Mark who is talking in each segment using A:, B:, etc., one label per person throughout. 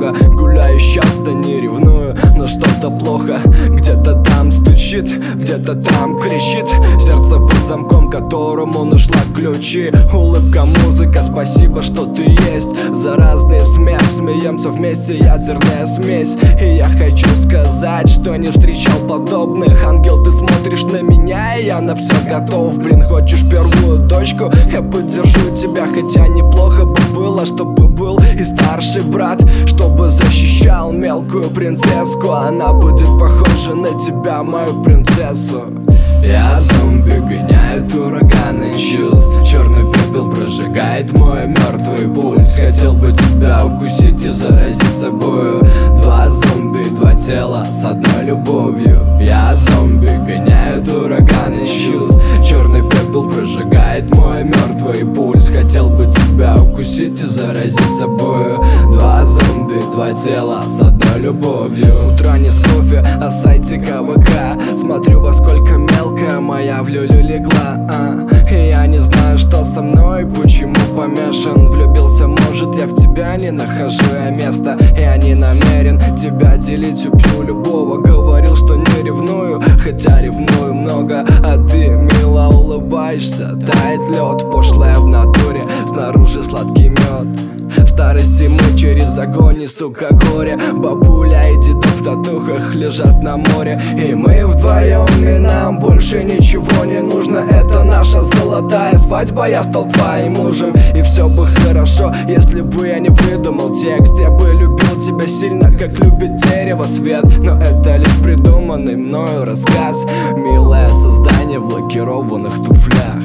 A: неплохо. Гуляю часто, не ревную, но что-то плохо. Где-то там стучит, где-то там кричит. Сердце под замком, которому нашла ключи. Улыбка, музыка, спасибо, что ты есть. Заразный смех, смеемся вместе, ядерная смесь. И я хочу сказать, что не встречал подобных. Ангел, ты смотришь на меня, и я на все готов. Блин, хочешь первую дочку? Я поддержу тебя, хотя неплохо бы было, чтобы был и старший брат, чтобы защищал мелкую принцесску. Она будет похожа на тебя, мою принцессу. Я зомби, гоняют ураганы чувств. Черный пепел прожигает мой мертвый пульс. Хотел бы тебя укусить и заразить собою. Два зомби, два тела с одной любовью. Я зомби, гоняют ураганы чувств. Черный пепел прожигает мой мертвый пульс. Хотел бы тебя укусить и заразить собою. Два зомби, два тела с одной любовью. Утро не с кофе, а сайте КВК. Смотрю, во сколько мелкая моя в люлю легла, И я не знаю, что со мной, почему помешан. Влюбился, может, я в тебя не нахожу я места. Я не намерен тебя делить, убью любого. Говорил, что не ревную, хотя ревную много. А ты мило улыбаешься, тает лед. Пошлая в натуре, снаружи сладкий мед. В старости мы через огонь и, сука, горе. Бабуля и дедок в татухах лежат на море. И мы вдвоем, и нам больше ничего не нужно. Это наша золотая свадьба, я стал твоим мужем. И все бы хорошо, если бы я не выдумал текст. Я бы любил тебя сильно, как любит дерево свет. Но это лишь придуманный мною рассказ. Милое создание в лакированных туфлях.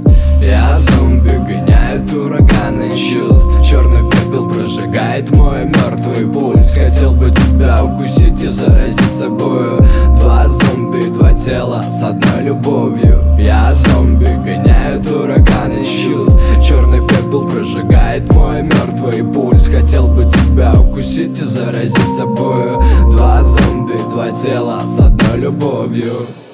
A: Я зомби, гоняют ураганы чувств. Черный пепел прожигает мой мертвый пульс. Хотел бы тебя укусить и заразить собою. Два зомби, два тела с одной любовью. Я зомби, гоняют ураганы чувств. Черный пепел прожигает мой мертвый пульс. Хотел бы тебя укусить и заразить собою. Два зомби, два тела с одной любовью.